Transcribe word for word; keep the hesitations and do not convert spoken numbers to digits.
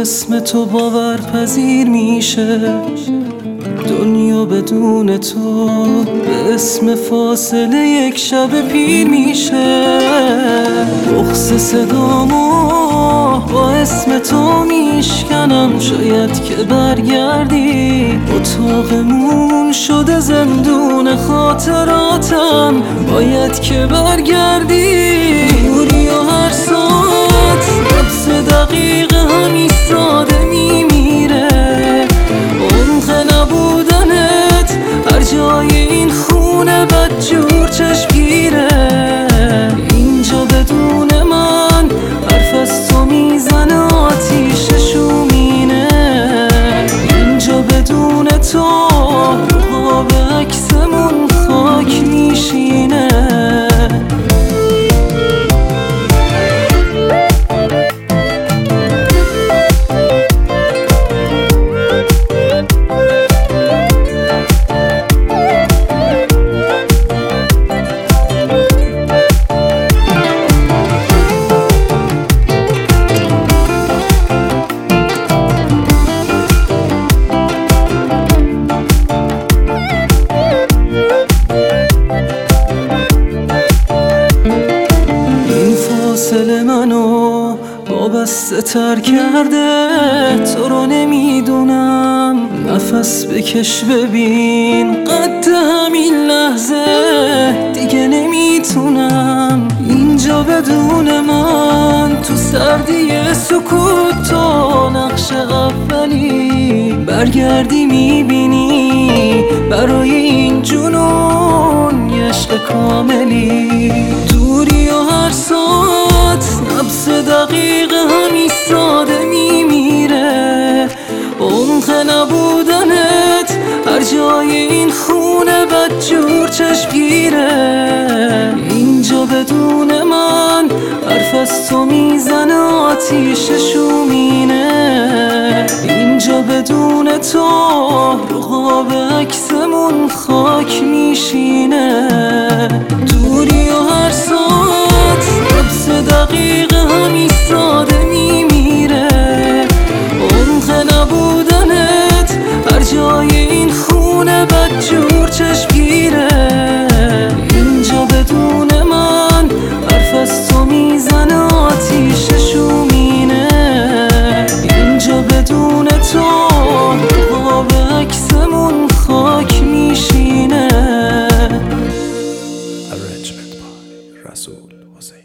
اسم تو باورپذیر میشه، دنیا بدون تو به اسم فاصله یک شب پیر میشه. بغض صدامو با اسم تو میشکنم، شاید که برگردی. اتاقمون شده زندون خاطراتم، باید که برگردی. دوری و هر ساعت نفس دقیقه همی ساده میمیره. عمق نبودنت هر جای این خونه بدجور چشمگیره. اینجا بدون من حرف از تو میزنه آتیش شومینه. اینجا بدون تو قاب عکسمون خاک میشینه. فاصله منو وابسته تر کرده، تو رو نمیدونم. نفس بکش ببین قد همین لحظه دیگه نمیتونم. اینجا بدون من تو سردی سکوت تو نقش اولی. برگردی میبینی برای این جنون یه عشق کاملی. دوری و هر ساعت نبض دقیقه همی ساده میمیره. عمق نبودنت هر جای این خونه بدجور چشمگیره. اینجا بدون من حرف از تو میزنه آتیش شومینه. اینجا بدون تو قاب عکسمون خاک میشینه. دوری و هر ساعت نبض دقیقه همی ساده میمیره. عمق نبودنت هر جای این خونه بدجور چشمگیره. اینجا بدون من حرف از تو میزنه آتیش شومینه. اینجا بدون تو قاب عکسمون خاک میشینه. Arrangement by Rasul Hussein.